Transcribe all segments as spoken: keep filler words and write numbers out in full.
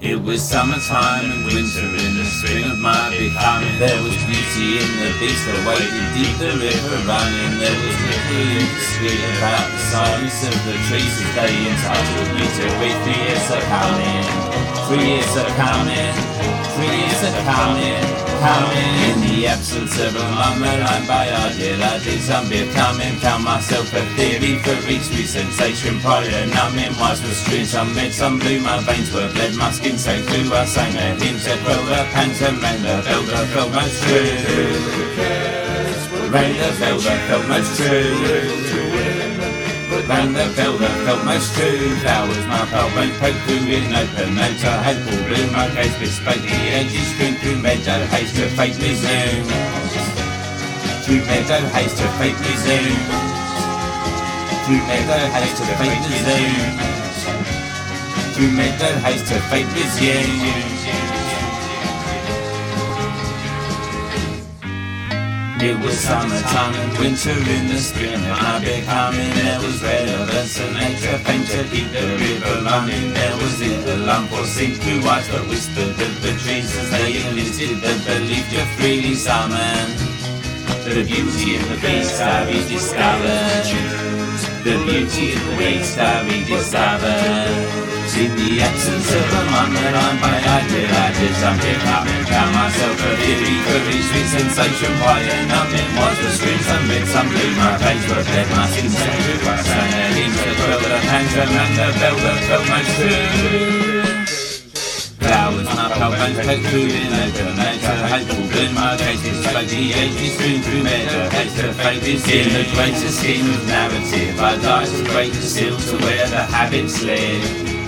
It was summertime and winter in the spring of my becoming. There was beauty in the beast that waded deep the river running. There was little indiscreet about the silence of the trees as they entitled me to breathe. Three years are coming, three years are coming, three years are coming, coming. In the absence of a moment, I'm by ideal ideas I'm becoming. Found myself a theory for each new sensation. Prior numbing, wise was strewn, some red, some blue. My veins were bled, my skin sank through. I sang a hymn to quell the pangs and rang the bell that felt most true. Rang the bell that felt most true. Rang the bell that felt most true. Flowers my pale bones poked through in open notes. I had full bloom, my gaze bespoke the edges streamed through meadow haze to fate resume. Through meadow haze to fate resume. Through meadow haze to fate resume. Through meadow haze to fate resume. It was summertime and winter in the spring of my becoming. There was relevance and nature paint to keep the river running. There was in the lump or sink through eyes that whispered of the trees as they enlisted the belief to freely summon the beauty of the beast I rediscovered. The beauty of the beast I rediscovered. In the absence of a moment, I'm by ideal ideas I'm becoming. Found myself a theory for each sweet sensation. Prior numbing was the scream, some red, some blue. My veins were bled, my skin sank through. I sang a hymn to quell the pangs and rang the bell that felt most true. Flowers my pale bones poked through in open nature. Hopeful bloom, my gaze bespoke the ages strewn through meadow haze to fate is in the greater scheme of narrative. I died to break the seal to where the habits live.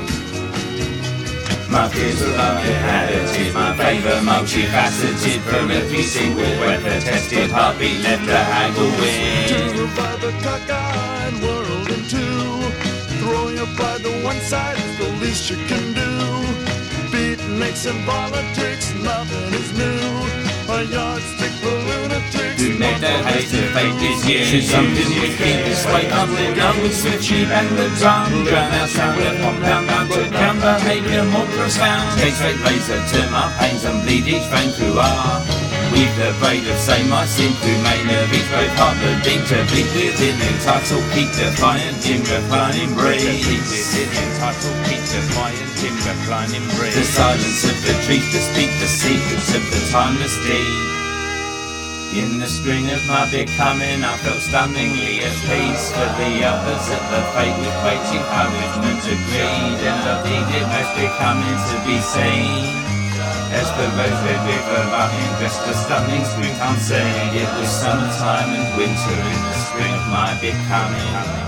My fears were additive, my favour multifaceted. From every single weather tested heartbeat left to haggle with. To revive a cockeyed world in two. Throwing your pride to one side is the least you can do. Beatniks and politics, nothing is new. A yardstick for lunatics. Who made that haze to fate this year? Should something wicked this way come the gun with switchy bang the drum. Drown out sound of compound bound to count behaviour more profound. Take straight razor to my pains and bleed each vein through our. Weave the braid of same I sin through main of each brave heart the beat to beat within entitled keep defiant in reclining breeze. Keep within entitled keep defiant in reclining breeze. The silence of the trees to speak the secrets of the timeless deed. In the spring of my becoming I felt stunningly at peace. For the others at the fate with great encouragement agreed. And I think it most becoming to be seen as the rose red river running, just a stunning springtime scene. It was summertime and winter in the spring of my becoming.